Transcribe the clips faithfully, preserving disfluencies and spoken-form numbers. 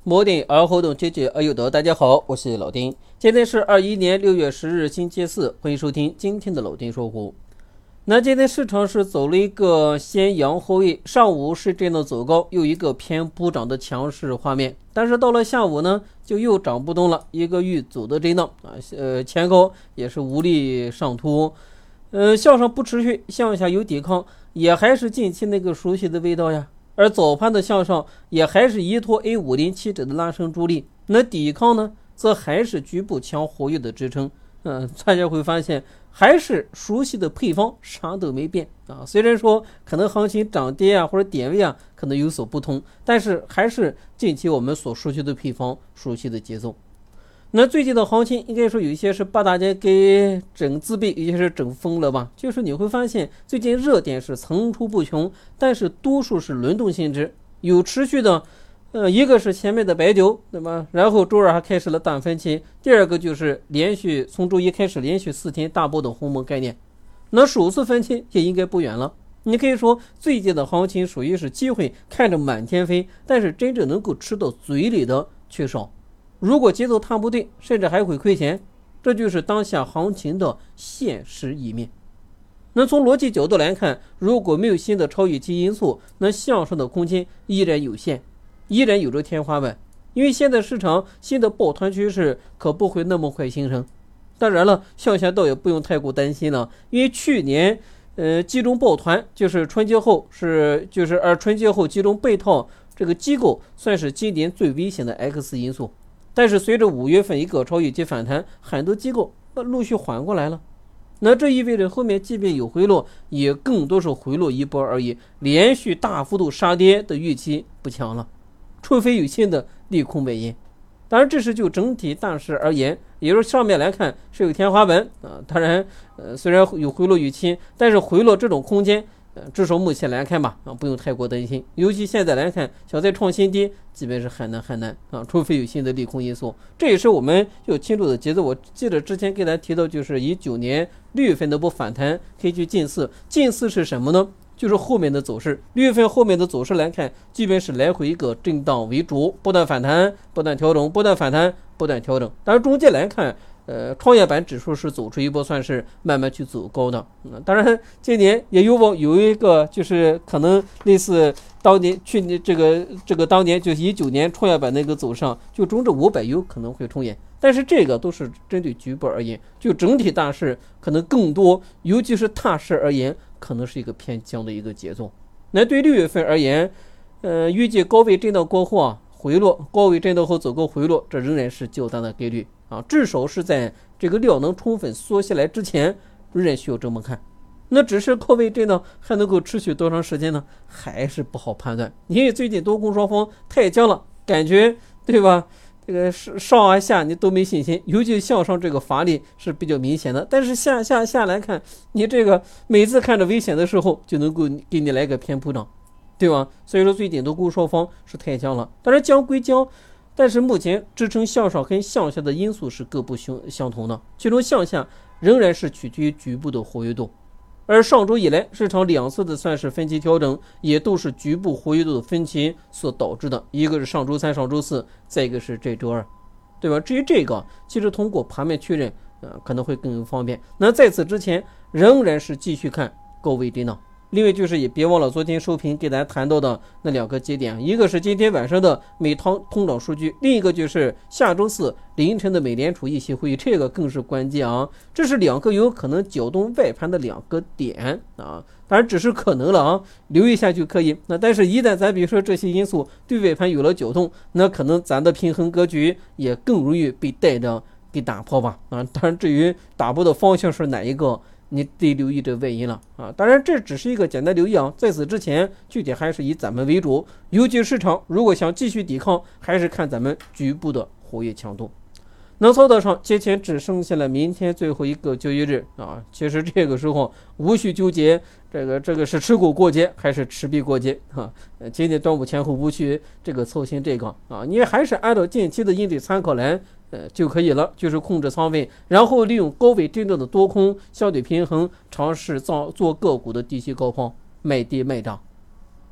摩定而后动，解决而有得。大家好，我是老丁。今天是二一年六月十日，星期四，欢迎收听今天的老丁说股。那今天市场是走了一个先阳后阴，上午是震荡走高，又一个偏补涨的强势画面。但是到了下午呢，就又涨不动了，一个欲走的震荡啊，呃，前高也是无力上突，呃，向上不持续，向下有抵抗，也还是近期那个熟悉的味道呀。而早盘的向上也还是依托 A 五零 期指的拉升助力，那抵抗呢，则还是局部强活跃的支撑。嗯，大家会发现还是熟悉的配方，啥都没变啊。虽然说可能行情涨跌啊或者点位啊可能有所不同，但是还是近期我们所熟悉的配方，熟悉的节奏。那最近的行情应该说有一些是把大家给整自闭，有些是整疯了吧。就是你会发现最近热点是层出不穷，但是多数是轮动性质，有持续的呃，一个是前面的白酒，对吧？然后周二还开始了淡分期，第二个就是连续从周一开始连续四天大波的鸿蒙概念，那首次分期也应该不远了。你可以说最近的行情属于是机会看着满天飞，但是真正能够吃到嘴里的却少。如果节奏踏不对，甚至还会亏钱，这就是当下行情的现实一面。那从逻辑角度来看，如果没有新的超预期因素，那向上的空间依然有限，依然有着天花板。因为现在市场新的抱团趋势可不会那么快形成。当然了，向下倒也不用太过担心了，因为去年呃集中抱团就是春节后是就是而春节后集中被套这个机构算是今年最危险的 X 因素。但是随着五月份一个超预期反弹，很多机构陆续缓过来了。那这意味着后面即便有回落，也更多是回落一波而已，连续大幅度杀跌的预期不强了，除非有新的利空外因。当然这是就整体大势而言，也就是上面来看是有天花板啊。当然呃虽然有回落预期，但是回落这种空间呃，至少目前来看吧，啊，不用太过担心。尤其现在来看，想再创新低，基本是很难很难啊，除非有新的利空因素。这也是我们要清楚的节奏。我记得之前给大家提到，就是一九年六月份的波反弹可以去近似，近似是什么呢？就是后面的走势。六月份后面的走势来看，基本是来回一个震荡为主，不断反弹，不断调整，不断反弹，不断调整。当然中间来看。呃，创业板指数是走出一波，算是慢慢去走高的。嗯，当然今年也有往有一个就是可能类似当年去年这个这个当年就是一九年创业板那个走上，就中证五百有可能会重演。但是这个都是针对局部而言，就整体大势可能更多，尤其是大势而言，可能是一个偏强的一个节奏。那对六月份而言，呃，预计高位震荡过后啊回落，高位震荡后走高回落，这仍然是较大的概率。啊，至少是在这个量能充分缩下来之前，仍然需要这么看。那只是高位震荡还能够持续多长时间呢？还是不好判断。因为最近多空双方太僵了，感觉对吧？这个上啊下你都没信心，尤其向上这个乏力是比较明显的。但是下下下来看，你这个每次看着危险的时候，就能够给你来个偏普涨，对吧？所以说最近多空双方是太僵了。当然僵归僵。但是目前支撑向上跟向下的因素是各不相同的，其中向下仍然是取决于局部的活跃度，而上周以来市场两次的算是分歧调整，也都是局部活跃度的分歧所导致的，一个是上周三上周四，再一个是这周二，对吧？至于这个其实通过盘面确认呃，可能会更方便。那在此之前仍然是继续看高位震荡。另外就是也别忘了昨天收评给大家谈到的那两个节点，一个是今天晚上的美通通胀数据，另一个就是下周四凌晨的美联储议息会议，这个更是关键啊！这是两个有可能搅动外盘的两个点啊，当然只是可能了啊，留意一下就可以。那但是一旦咱比如说这些因素对外盘有了搅动，那可能咱的平衡格局也更容易被带着给打破吧啊！当然至于打破的方向是哪一个？你得留意这外因了啊！当然这只是一个简单留意啊，在此之前具体还是以咱们为主，尤其市场如果想继续抵抗，还是看咱们局部的活跃强度。能操作上节前只剩下了明天最后一个交易日啊，其实这个时候无需纠结这个这个是持股过节还是持币过节啊，今年端午前后无需这个操心这个啊，你还是按照近期的应对参考来呃就可以了，就是控制仓位，然后利用高位震荡的多空相对平衡，尝试造做个股的低吸高抛，买低卖涨。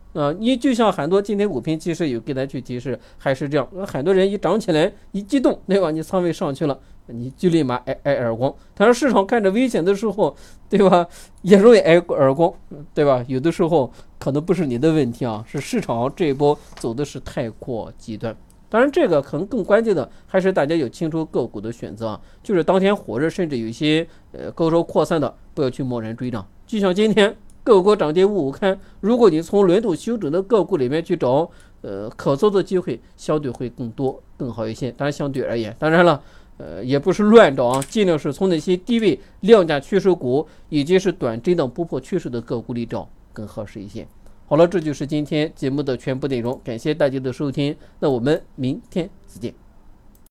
啊，你就像很多今天股评其实有给大家去提示，还是这样，很多人一涨起来一激动，对吧？你仓位上去了，你就立马挨挨耳光。当然市场看着危险的时候，对吧，也容易挨耳光，对吧？有的时候可能不是你的问题啊，是市场这一波走的是太过极端。当然，这个可能更关键的还是大家有清楚个股的选择啊，就是当天火热，甚至有一些呃高烧扩散的，不要去贸然追涨。就像今天个股涨跌五五开，如果你从轮动修整的个股里面去找呃可做的机会，相对会更多更好一些。当然相对而言，当然了，呃也不是乱找啊，尽量是从那些低位量价趋势股以及是短震荡不破趋势的个股里找更合适一些。好了，这就是今天节目的全部内容，感谢大家的收听，那我们明天再见。